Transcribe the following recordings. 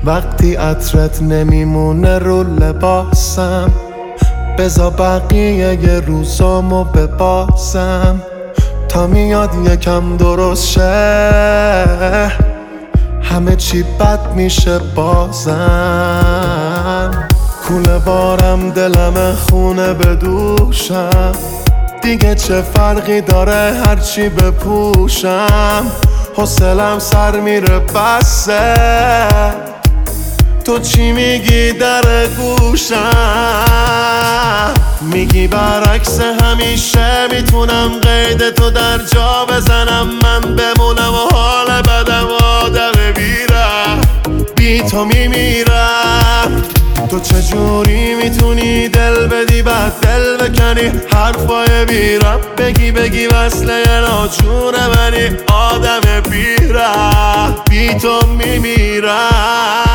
وقتی عطرت نمیمونه رو لباسم، بذار بقیه ی روزامو بباسم تا میاد یکم درست شه، همه چی بد میشه بازم. کوله بارم دلم خونه به دوشم، دیگه چه فرقی داره هرچی بپوشم. حوصلم سر میره بسه، تو چی میگی در گوشم؟ میگی برعکس همیشه میتونم قید تو در جا بزنم، من بمونم و حال بدم آدم بیرم، بی تو میمیرم. تو چجوری میتونی دل بدی بعد دل بکنی، حرفای بیرم بگی وصله ناجور منی، آدم بیرم بی تو میمیرم.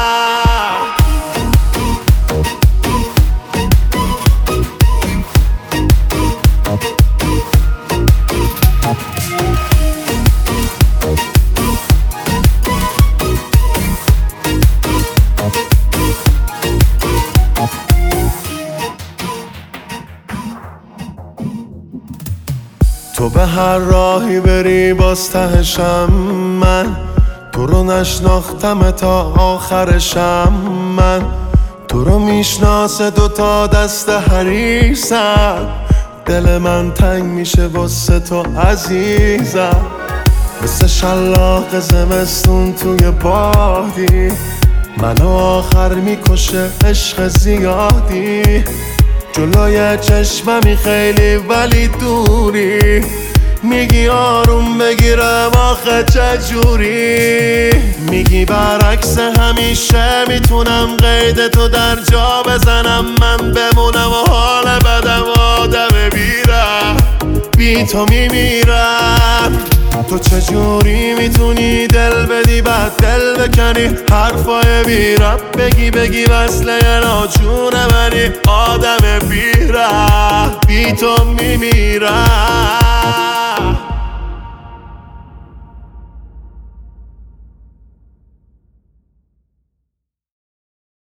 تو به هر راهی بری باز تهشم من، تو رو نشناختم تا آخرشم من، تو رو میشناسه دوتا دست حریصم، دل من تنگ میشه واسه تو عزیزم. مثل شلاق زمستون توی بادی، منو آخر میکشه عشق زیادی، جلوی چشممی خیلی ولی دوری، میگی آروم بگیرم آخه چجوری؟ میگی برعکس همیشه میتونم قید تو در جا بزنم، من بمونم و حال بدم آدم بیرم، بی تو میمیرم. تو چجوری میتونی دل بدی بعد دل بکنی، حرفای بیرم بگی وصله ناجور منی، آدم بیرم بی تو میمیرم.